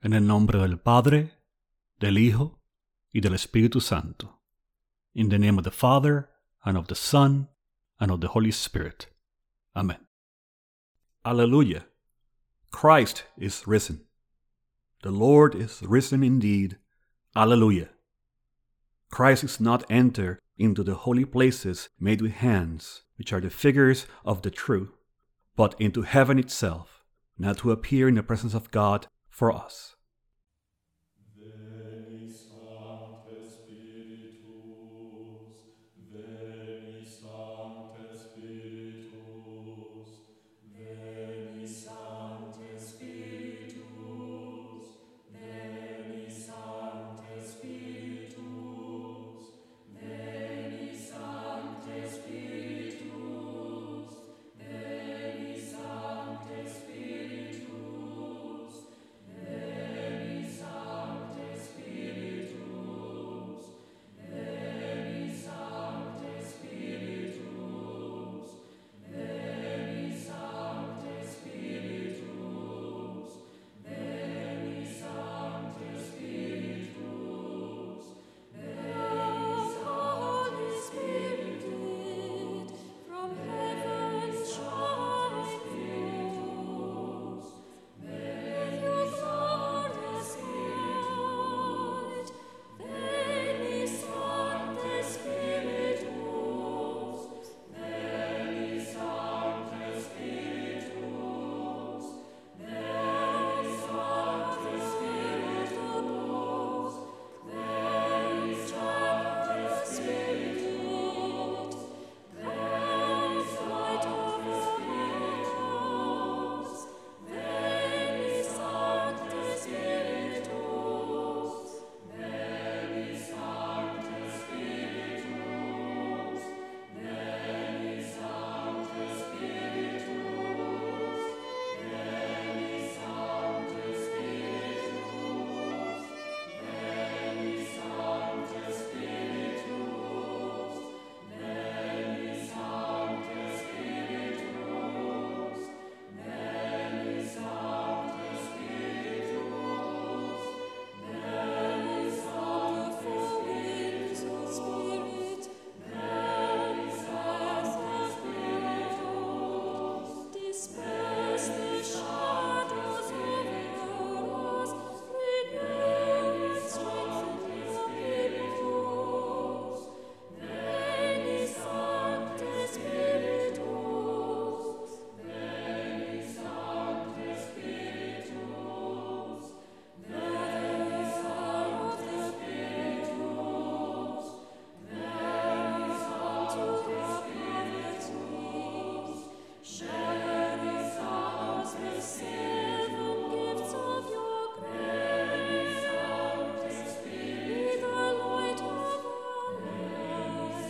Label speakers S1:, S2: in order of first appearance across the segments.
S1: En el nombre del Padre, del Hijo, y del Espíritu Santo. In the name of the Father, and of the Son, and of the Holy Spirit. Amen. Alleluia. Christ is risen. The Lord is risen indeed. Alleluia. Christ is not entered into the holy places made with hands, which are the figures of the true, but into heaven itself, now to appear in the presence of God for us.
S2: Veni Sancte Spiritus, Veni Sancte Spiritus, Veni Sancte Spiritus, Veni Sancte Spiritus, Veni Sancte Spiritus, Veni Sancte Spiritus, Veni Sancte Spiritus, Veni Sancte Spiritus, Veni Sancte Spiritus, Veni Sancte Spiritus, Veni Holy Spirit, from heaven shine Spiritus, with your glorious light, Veni Sancte Spiritus, Veni Sancte Spiritus, Veni Sancte Spiritus, Veni Sancte Spiritus, Veni Light of the heavens, Veni Sancte Spiritus, Veni Sancte Spiritus, Veni Sancte Spiritus, Veni Sancte Spiritus, Veni Sancte Spiritus, Veni Sancte Spiritus, Veni Sancte Spiritus, Veni Sancte Spiritus, Veni Sancte Spiritus, disperse the shadows over us, renew and strengthen your Spiritus, Veni Sancte Spiritus, Veni Sancte Spiritus, Veni Sancte Spiritus, Veni Sancte Spiritus, share with us the seven gifts of your grace, be the light of our lives,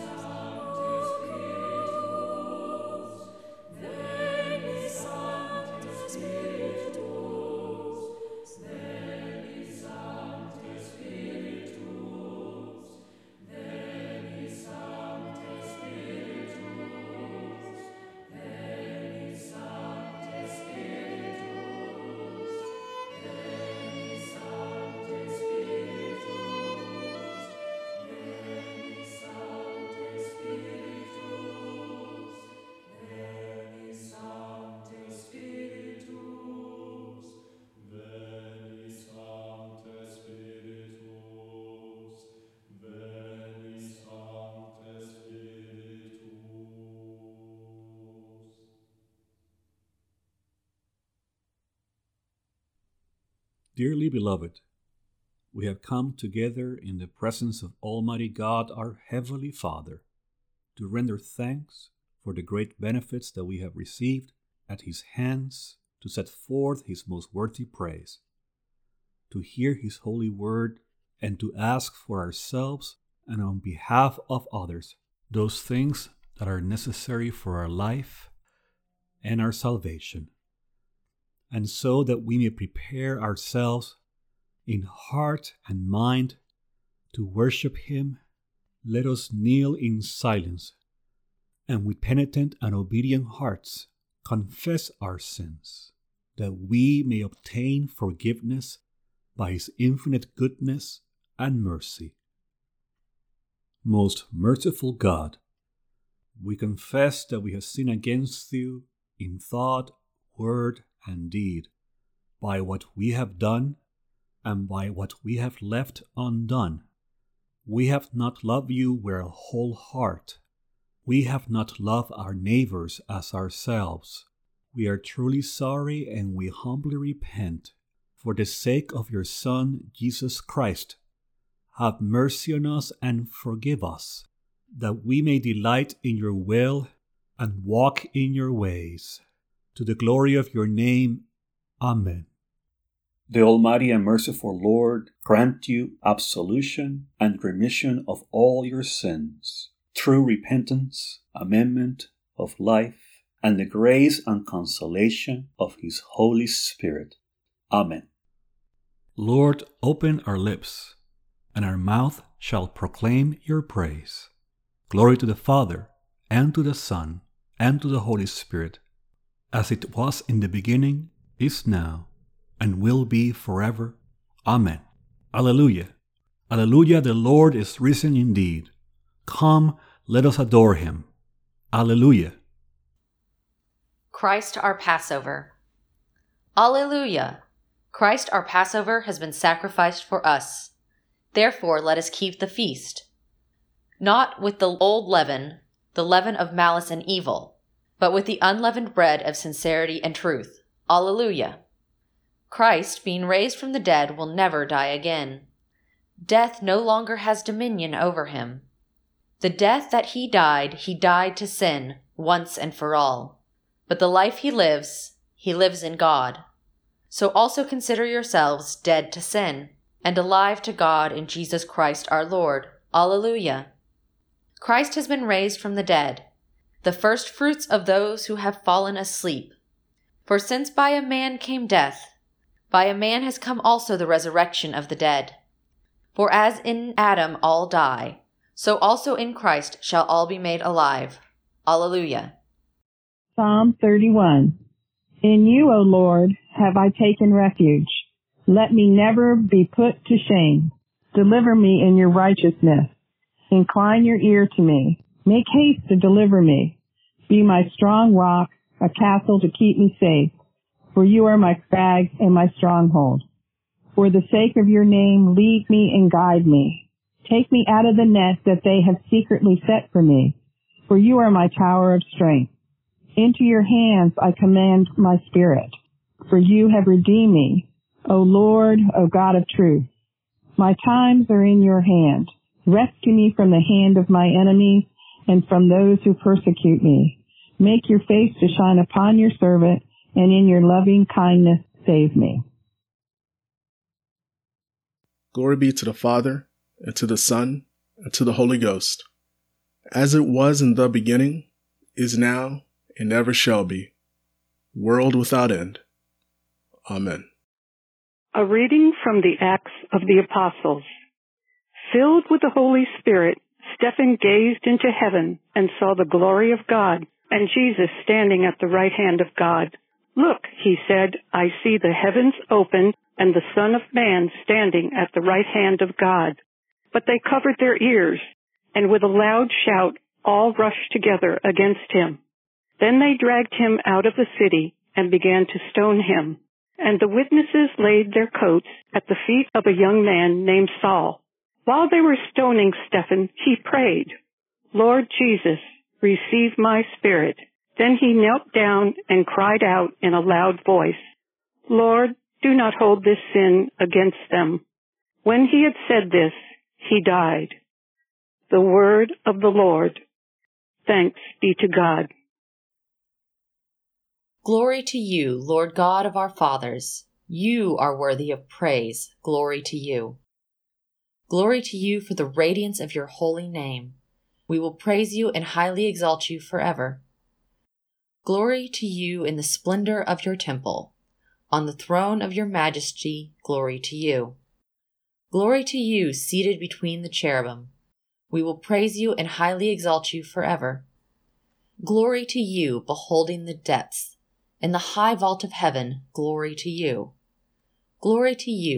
S2: Veni Sancte Spiritus, Veni Sancte Spiritus, Veni Sancte Spiritus, Veni Sancte Spiritus, Veni Sancte Spiritus, Veni Sancte Spiritus, Veni Sancte Spiritus, Veni Sancte Spiritus, Veni Sancte Spiritus.
S1: Dearly beloved, we have come together in the presence of Almighty God, our Heavenly Father, to render thanks for the great benefits that we have received at His hands, to set forth His most worthy praise, to hear His holy word, and to ask for ourselves and on behalf of others those things that are necessary for our life and our salvation, and so that we may prepare ourselves in heart and mind to worship Him, let us kneel in silence and with penitent and obedient hearts confess our sins, that we may obtain forgiveness by his infinite goodness and mercy. Most merciful God, we confess that we have sinned against you in thought, word, and deed, by what we have done and by what we have left undone. We have not loved you with a whole heart. We have not loved our neighbors as ourselves. We are truly sorry and we humbly repent. For the sake of your Son, Jesus Christ, have mercy on us and forgive us, that we may delight in your will and walk in your ways. To the glory of your name. Amen. The Almighty and merciful Lord grant you absolution and remission of all your sins, true repentance, amendment of life, and the grace and consolation of His Holy Spirit. Amen. Lord, open our lips, and our mouth shall proclaim your praise. Glory to the Father, and to the Son, and to the Holy Spirit, as it was in the beginning, is now, and will be forever. Amen. Alleluia. Alleluia, the Lord is risen indeed. Come, let us adore him. Alleluia.
S3: Christ our Passover. Alleluia. Christ our Passover has been sacrificed for us. Therefore let us keep the feast. Not with the old leaven, the leaven of malice and evil, but with the unleavened bread of sincerity and truth. Alleluia. Christ, being raised from the dead, will never die again. Death no longer has dominion over him. The death that he died to sin, once and for all. But the life he lives in God. So also consider yourselves dead to sin, and alive to God in Jesus Christ our Lord. Alleluia. Christ has been raised from the dead, the first fruits of those who have fallen asleep. For since by a man came death, by a man has come also the resurrection of the dead. For as in Adam all die, so also in Christ shall all be made alive. Alleluia.
S4: Psalm 31. In you, O Lord, have I taken refuge. Let me never be put to shame. Deliver me in your righteousness. Incline your ear to me. Make haste to deliver me. Be my strong rock, a castle to keep me safe. For you are my crag and my stronghold. For the sake of your name, lead me and guide me. Take me out of the net that they have secretly set for me. For you are my tower of strength. Into your hands I commend my spirit. For you have redeemed me, O Lord, O God of truth. My times are in your hand. Rescue me from the hand of my enemies and from those who persecute me. Make your face to shine upon your servant, and in your loving kindness save me.
S5: Glory be to the Father, and to the Son, and to the Holy Ghost, as it was in the beginning, is now, and ever shall be, world without end. Amen.
S6: A reading from the Acts of the Apostles. Filled with the Holy Spirit, Stephen gazed into heaven and saw the glory of God and Jesus standing at the right hand of God. Look, he said, I see the heavens open and the Son of Man standing at the right hand of God. But they covered their ears, and with a loud shout all rushed together against him. Then they dragged him out of the city and began to stone him. And the witnesses laid their coats at the feet of a young man named Saul. While they were stoning Stephen, he prayed, Lord Jesus, receive my spirit. Then he knelt down and cried out in a loud voice, Lord, do not hold this sin against them. When he had said this, he died. The word of the Lord. Thanks be to God.
S3: Glory to you, Lord God of our fathers. You are worthy of praise. Glory to you. Glory to you for the radiance of your holy name. We will praise you and highly exalt you forever. Glory to you in the splendor of your temple. On the throne of your majesty, glory to you. Glory to you seated between the cherubim. We will praise you and highly exalt you forever. Glory to you beholding the depths. In the high vault of heaven, glory to you. Glory to you,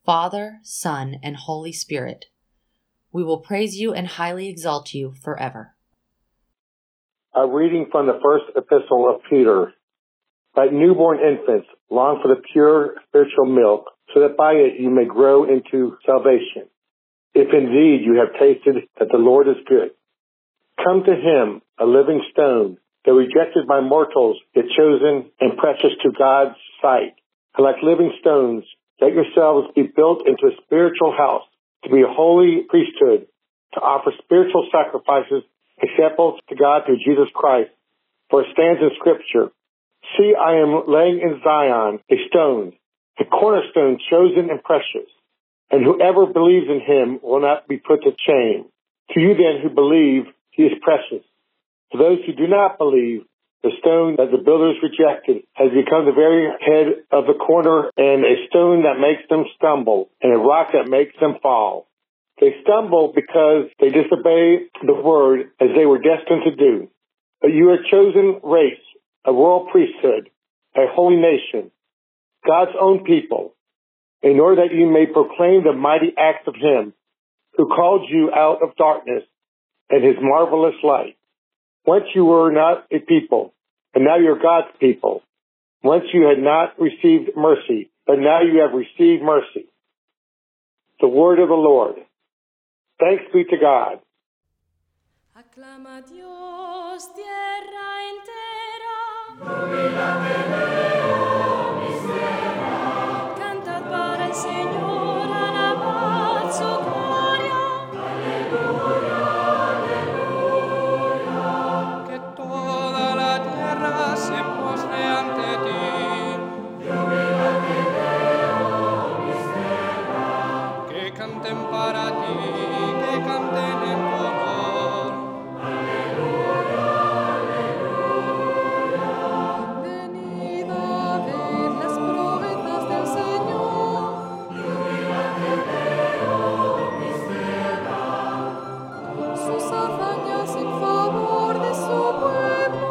S3: Father, Son, and Holy Spirit. We will praise you and highly exalt you forever.
S7: A reading from the first epistle of Peter. Like newborn infants, long for the pure spiritual milk, so that by it you may grow into salvation, if indeed you have tasted that the Lord is good. Come to him, a living stone, though rejected by mortals, yet chosen and precious to God's sight. And like living stones, let yourselves be built into a spiritual house, to be a holy priesthood, to offer spiritual sacrifices acceptable to God through Jesus Christ. For it stands in Scripture, see, I am laying in Zion a stone, a cornerstone chosen and precious, and whoever believes in him will not be put to shame. To you then who believe, he is precious. To those who do not believe, the stone that the builders rejected has become the very head of the corner, and a stone that makes them stumble, and a rock that makes them fall. They stumble because they disobey the word as they were destined to do. But you are a chosen race, a royal priesthood, a holy nation, God's own people, in order that you may proclaim the mighty acts of him who called you out of darkness and his marvelous light. Once you were not a people, and now you're God's people. Once you had not received mercy, but now you have received mercy. The word of the Lord. Thanks be to God.
S2: Aclama a Dios, tierra entera. Cantad para el Señor, alabad su gloria.
S8: Que toda la tierra se postre ante ti. Que canten para ti, que canten en tu honor.
S2: Venid a ver las proezas del Señor. Sus hazañas en favor de su pueblo.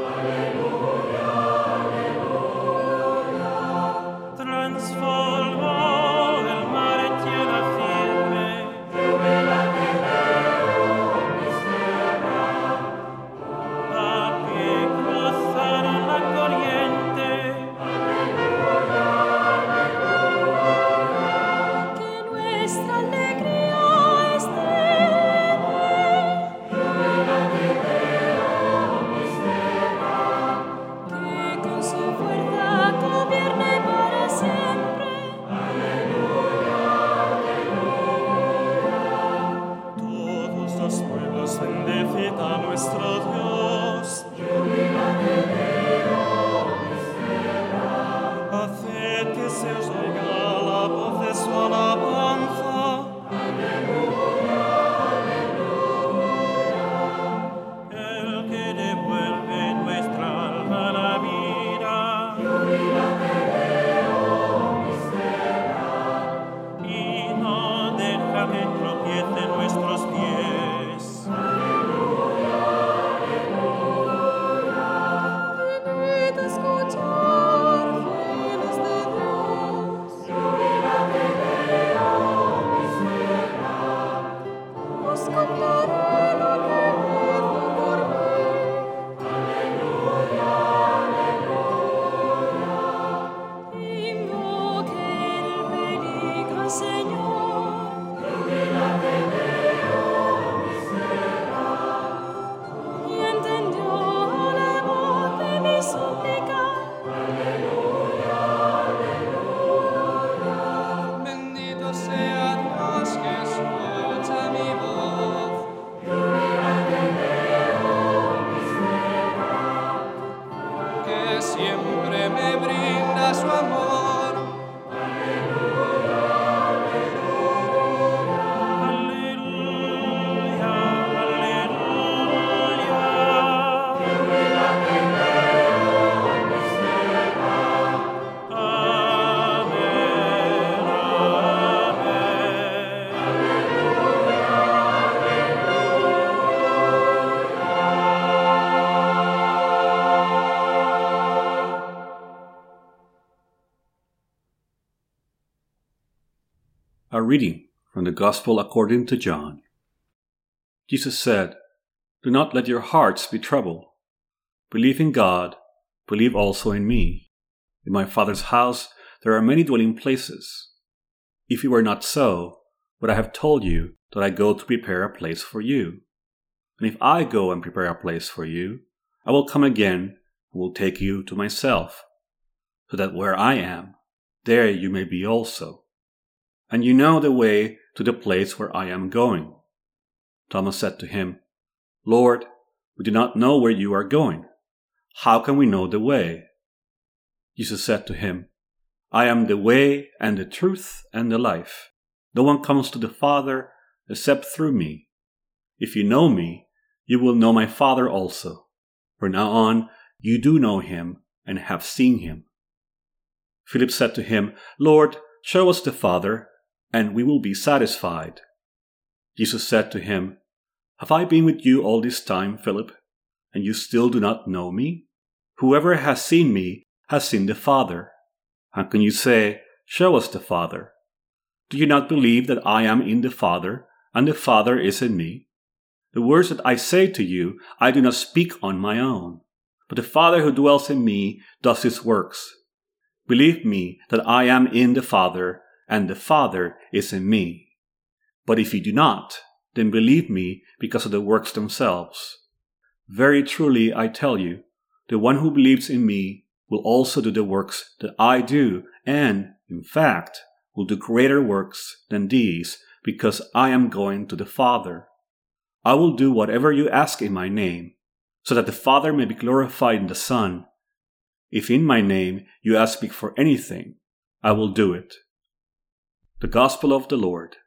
S9: Transformó el mar en tierra firme. A pie cruzaron la corriente.
S2: Que nuestra alegría esté. Que con su fuerza gobierne para siempre.
S9: Todos los pueblos bendecid a nuestro Dios. Haced que se os oiga la voz de su alabanza. El que devuelve nuestra alma a la vida. Y no deja que tropiecen nuestros pies.
S2: Venid a escuchar, fieles de Dios. Os contaré lo que hizo por mí. Invoqué en el peligro al Señor. Y entendió la voz de mi súplica.
S8: Bendito sea Dios que escucha mi voz. Que siempre me brinda su amor.
S1: A reading from the Gospel according to John. Jesus said, "Do not let your hearts be troubled. Believe in God, believe also in me. In my Father's house there are many dwelling places. If it were not so, would I have told you that I go to prepare a place for you? And if I go and prepare a place for you, I will come again and will take you to myself, so that where I am, there you may be also. And you know the way to the place where I am going." Thomas said to him, "Lord, we do not know where you are going. How can we know the way?" Jesus said to him, "I am the way and the truth and the life. No one comes to the Father except through me. If you know me, you will know my Father also. From now on, you do know him and have seen him." Philip said to him, "Lord, show us the Father, and we will be satisfied." Jesus said to him, "Have I been with you all this time, Philip, and you still do not know me? Whoever has seen me has seen the Father. How can you say, 'Show us the Father'? Do you not believe that I am in the Father, and the Father is in me? The words that I say to you, I do not speak on my own, but the Father who dwells in me does his works. Believe me that I am in the Father, and the Father is in me. But if you do not, then believe me because of the works themselves. Very truly I tell you, the one who believes in me will also do the works that I do, and, in fact, will do greater works than these, because I am going to the Father. I will do whatever you ask in my name, so that the Father may be glorified in the Son. If in my name you ask me for anything, I will do it." The Gospel of the Lord.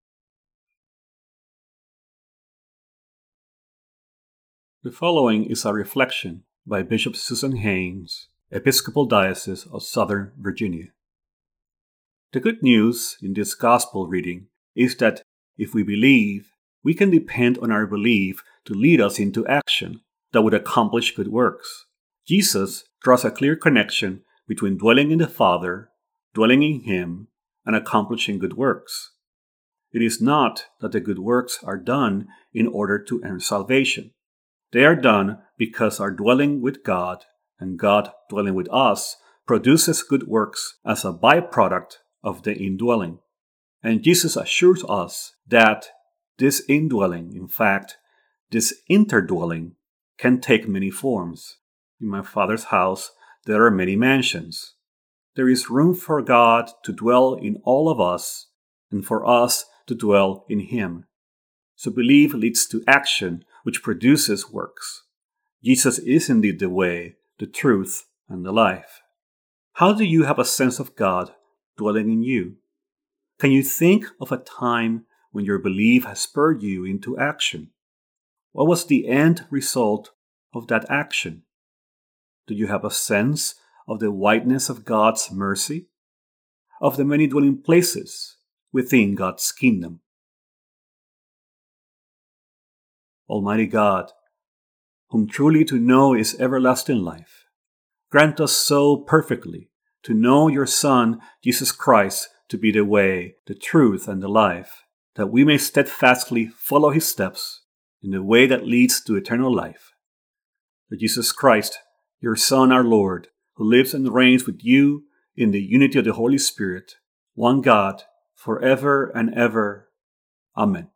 S1: The following is a reflection by Bishop Susan Haynes, Episcopal Diocese of Southern Virginia. The good news in this Gospel reading is that if we believe, we can depend on our belief to lead us into action that would accomplish good works. Jesus draws a clear connection between dwelling in the Father, dwelling in Him, and accomplishing good works. It is not that the good works are done in order to earn salvation. They are done because our dwelling with God and God dwelling with us produces good works as a byproduct of the indwelling. And Jesus assures us that this indwelling, in fact, this interdwelling, can take many forms. In my Father's house there are many mansions. There is room for God to dwell in all of us and for us to dwell in Him. So belief leads to action, which produces works. Jesus is indeed the way, the truth, and the life. How do you have a sense of God dwelling in you? Can you think of a time when your belief has spurred you into action? What was the end result of that action? Do you have a sense of the wideness of God's mercy? Of the many dwelling places within God's kingdom? Almighty God, whom truly to know is everlasting life, grant us so perfectly to know your Son, Jesus Christ, to be the way, the truth, and the life, that we may steadfastly follow His steps in the way that leads to eternal life. That Jesus Christ, your Son, our Lord, who lives and reigns with you in the unity of the Holy Spirit, one God, forever and ever. Amen.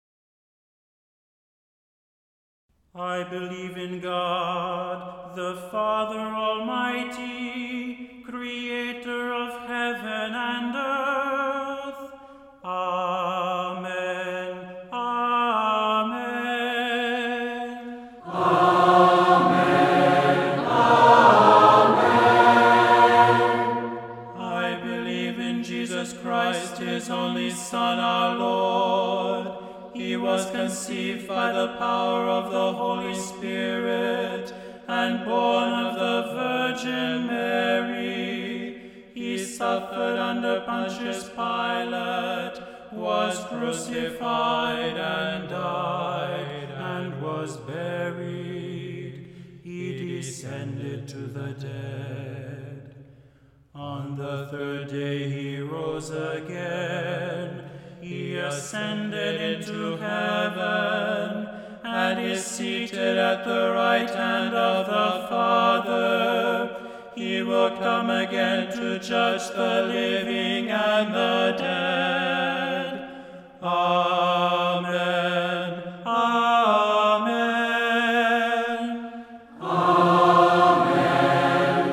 S9: I believe in God, the Father Almighty, creator of heaven and earth. Amen. Amen. Amen. Amen. I believe in Jesus Christ, His only Son, our Lord. He was conceived by the power of the Holy Spirit and born of the Virgin Mary. He suffered under Pontius Pilate, was crucified and died, and was buried. He descended to the dead. On the third day he rose again. He ascended into heaven and is seated at the right hand of the Father. He will come again to judge the living and the dead. Amen. Amen. Amen.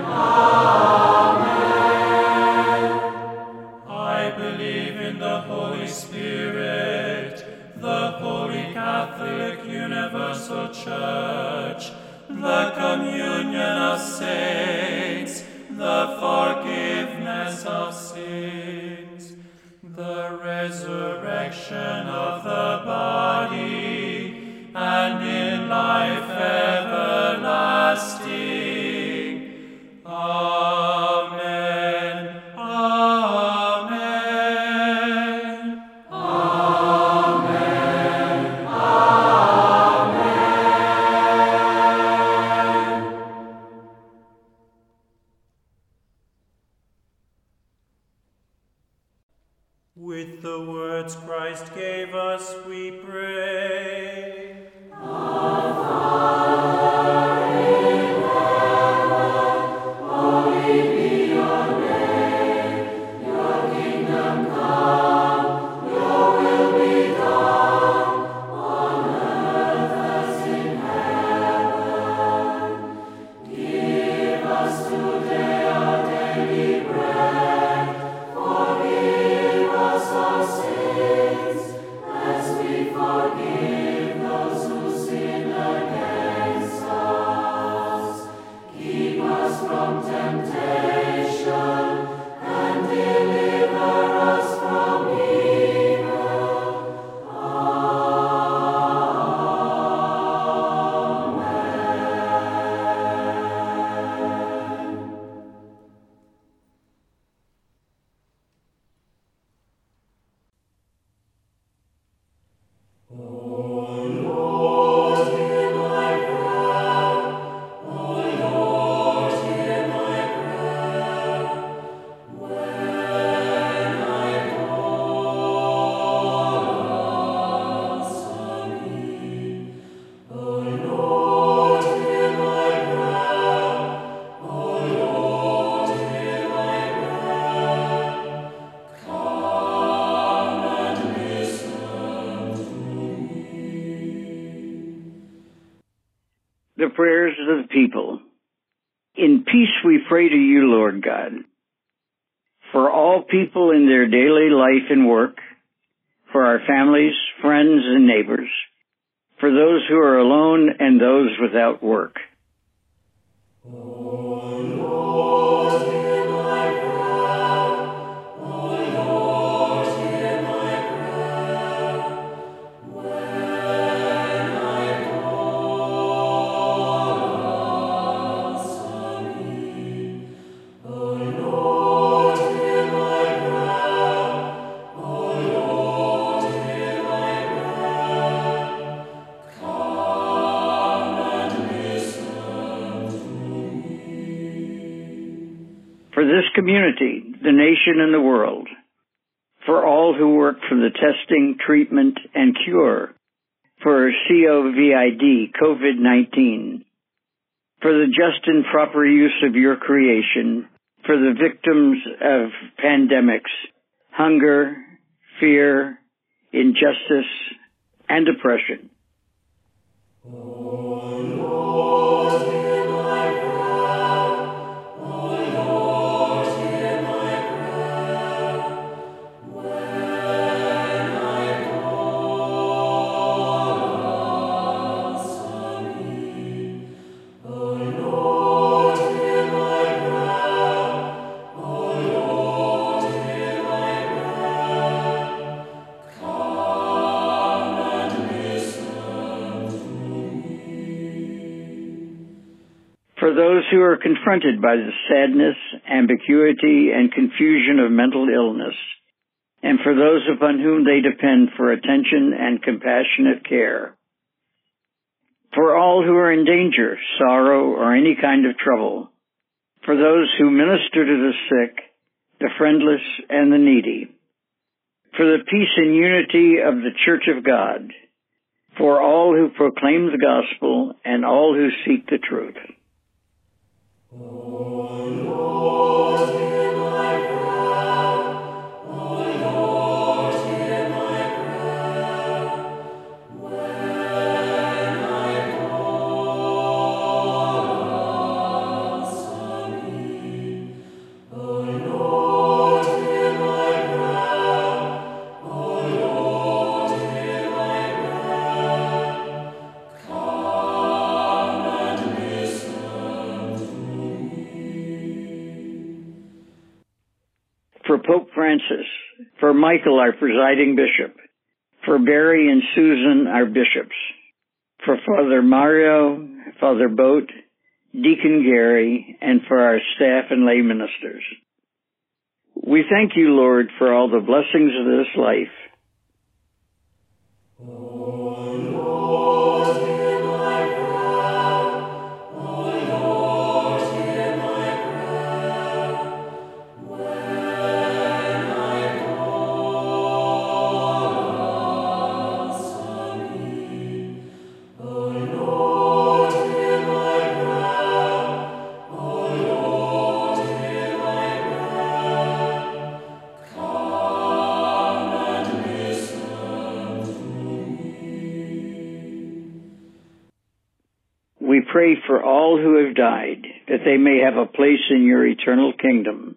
S9: Amen. I believe in the Holy Spirit, the Holy Catholic Universal Church, the communion of saints, the forgiveness of sins, the resurrection of the body, and in life everlasting. Amen. Amen. Amen. Amen. With the words Christ gave us, we pray. Our Father in heaven, holy be your name. Your kingdom come, your will be done, on earth as in heaven. Give us today our daily bread. Forgive us our sins, as we forgive those who sin against us. Keep us from temptation, and deliver us from evil. Amen.
S10: The prayers of the people. In peace we pray to you, Lord God, for all people in their daily life and work, for our families, friends, and neighbors, for those who are alone and those without work. For this community, the nation, and the world, for all who work for the testing, treatment, and cure for COVID, COVID-19, for the just and proper use of your creation, for the victims of pandemics, hunger, fear, injustice, and oppression. For those who are confronted by the sadness, ambiguity, and confusion of mental illness, and for those upon whom they depend for attention and compassionate care. For all who are in danger, sorrow, or any kind of trouble, for those who minister to the sick, the friendless, and the needy, for the peace and unity of the Church of God, for all who proclaim the gospel and all who seek the truth. For Pope Francis, for Michael, our presiding bishop, for Barry and Susan, our bishops, for Father Mario, Father Boat, Deacon Gary, and for our staff and lay ministers. We thank you, Lord, for all the blessings of this life. We pray for all who have died, that they may have a place in your eternal kingdom.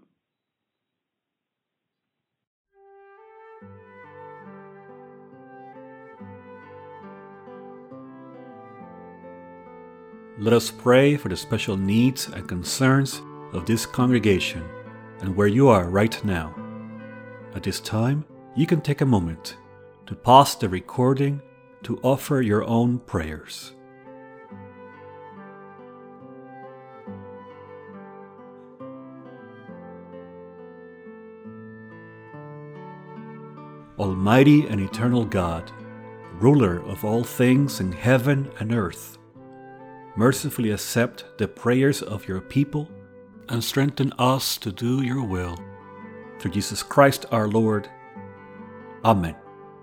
S1: Let us pray for the special needs and concerns of this congregation and where you are right now. At this time, you can take a moment to pause the recording to offer your own prayers. Almighty and eternal God, ruler of all things in heaven and earth, mercifully accept the prayers of your people and strengthen us to do your will. Through Jesus Christ our Lord. Amen.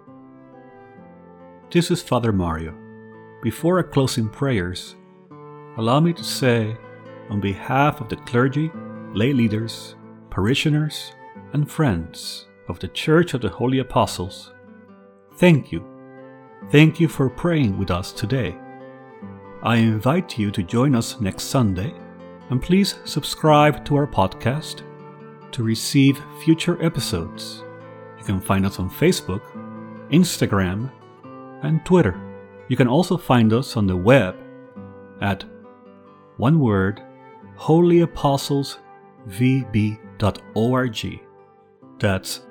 S1: This is Father Mario. Before I close in prayers, allow me to say, on behalf of the clergy, lay leaders, parishioners, and friends of the Church of the Holy Apostles, thank you. Thank you for praying with us today. I invite you to join us next Sunday, and please subscribe to our podcast to receive future episodes. You can find us on Facebook, Instagram, and Twitter. You can also find us on the web at one word, holyapostlesvb.org. That's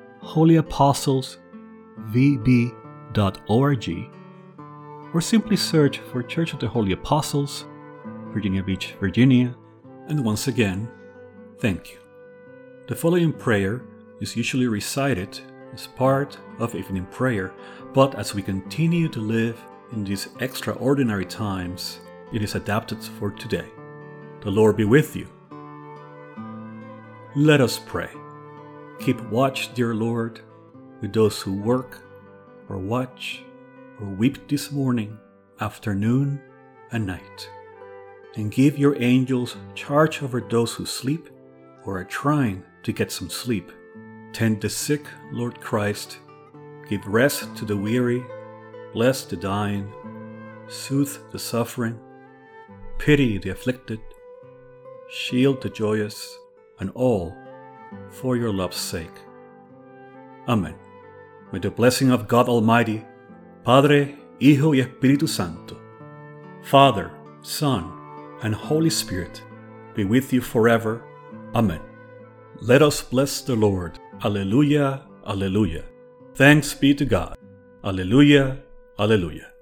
S1: holyapostlesvb.org, or simply search for Church of the Holy Apostles, Virginia Beach, Virginia. And once again, thank you. The following prayer is usually recited as part of evening prayer, but as we continue to live in these extraordinary times, it is adapted for today. The Lord be with you. Let us pray. Keep watch, dear Lord, with those who work, or watch, or weep this morning, afternoon, and night. And give your angels charge over those who sleep, or are trying to get some sleep. Tend the sick, Lord Christ. Give rest to the weary. Bless the dying. Soothe the suffering. Pity the afflicted. Shield the joyous, and all for your love's sake. Amen. May the blessing of God Almighty, Padre, Hijo y Espíritu Santo, Father, Son, and Holy Spirit be with you forever. Amen. Let us bless the Lord. Alleluia, alleluia. Thanks be to God. Alleluia, alleluia.